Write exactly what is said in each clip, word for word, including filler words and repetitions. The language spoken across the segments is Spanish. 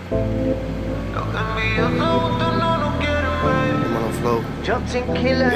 Los envidiosos juntos no nos quieren ver. Hermano Flow. Justin Killer.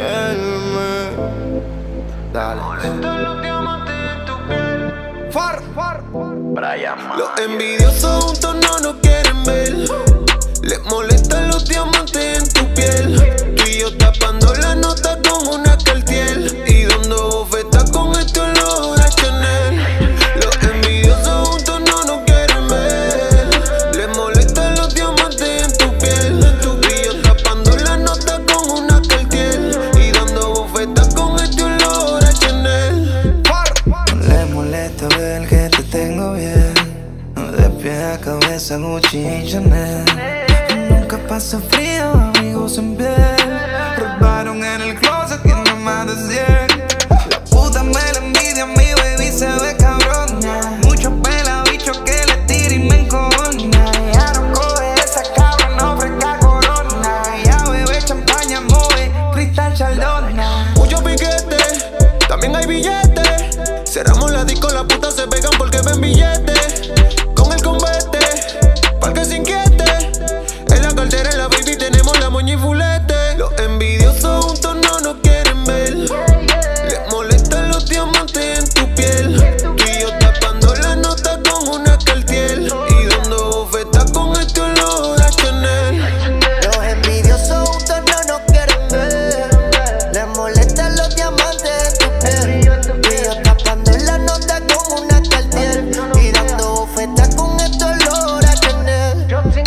Dale. Molestan los diamantes en tu piel. Far, far. Brian Los envidiosos juntos no nos quieren ver. Les molestan los diamantes en tu piel. Tú y yo tapando la nota con una Cartier y dando bofetas con este olor a Chanel. Los envidiosos juntos no nos quieren ver. Les molestan los diamantes en tu piel. Tú y yo tapando la nota con una Cartier y dando bofetas con este olor a Chanel. No le molesta ver que te tengo bien. De pie a cabeza Gucci y Chanel. Nunca paso frío, amigos en piel. Robaron en el closet, tiene más de cien. La puta me la envidia, mi baby se ve cabrona. Muchos pela bichos que le tira y me encojona. Ya no coge esa cabra, no fresca corona. Ya bebe champaña, mueve cristal chaldona. Muchos piquetes, también hay billetes. Cerramos la disco, las putas se pegan porque ven billetes. Con el convete, para que se inquiete. En la cartera, en la baby, tenemos la moña y fulete. Los envidiosos juntos no nos quieren ver. Les molestan los diamantes en tu piel. Tú y yo tapando la nota con una Cartier y dando bofetas con este olor a Chanel. Los envidiosos juntos no nos quieren ver. Les molestan los diamantes en tu piel. Tú y yo tapando la nota con una Cartier y dando bofetas con este olor a Chanel.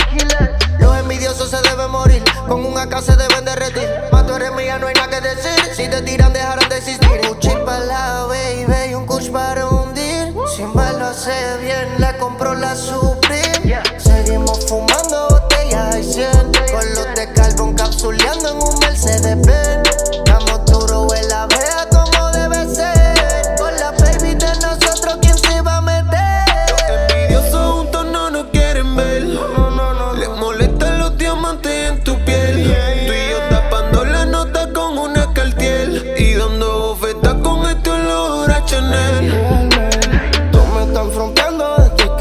Los envidiosos se deben morir, con un A K se deben derretir. Más tú eres mía, no hay nada que decir. Si te tiran, dejarán de existir. Gucci para la baby y un Kush para hundir. Siempre lo hace bien, le compro la Supreme. Seguimos fumando botellas y cien. Con los de carbón capsuleando en un Mercedes Benz. Damos duro en la vea como debe ser. Con la baby de nosotros, ¿quién se va a meter? Envidiosos juntos no nos quieren ver. Les molestan los diamantes en tu piel. Tú y yo tapando la nota con una Cartier y dando bofetas con este olor a Chanel. Todos me están fronteando desde que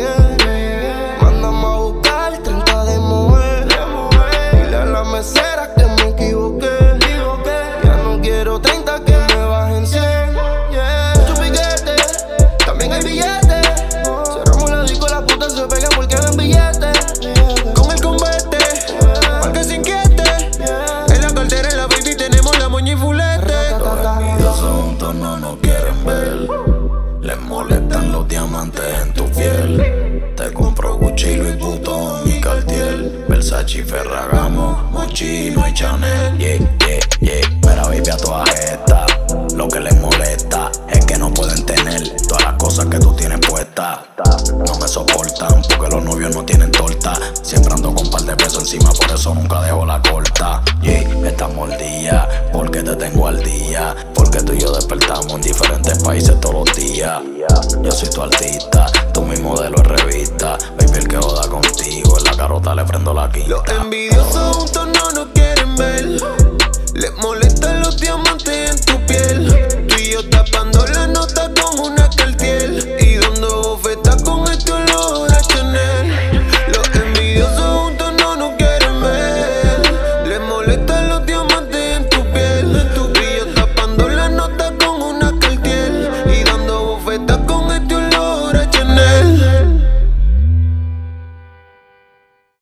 llegué. Mándame a buscar treinta de mujer. Dile a la mesera que me equivoqué. Ya no quiero treinta, que me bajen cien. Muchos piquetes, también hay billetes. Cerramos la disco, las putas se pegan porque ven billetes. Con el convete, para que se inquiete. En la cartera, en la baby, tenemos la moña y fulete. Los envidiosos juntos no nos quieren ver. Les molestan los diamantes en tu piel. Te compro Gucci, Louis Vuitton y Cartier, Versace y Ferragamo, Moschino y Chanel. Yeah, yeah, yeah. Mira, baby, a todas estas lo que les molesta es que no pueden tener todas las cosas que tú tienes puestas. No me soportan porque los novios no tienen torta. Siempre ando con un par de pesos encima, por eso nunca dejo la corta. Yeah, estás mordida porque te tengo al día. Porque tú y yo despertamos en diferentes países todos los días. Yo soy tu artista, tú mi modelo en revista. Baby, el que joda contigo, en la carota le prendo la quinta. Los envidiosos juntos no nos quieren ver. Les molestan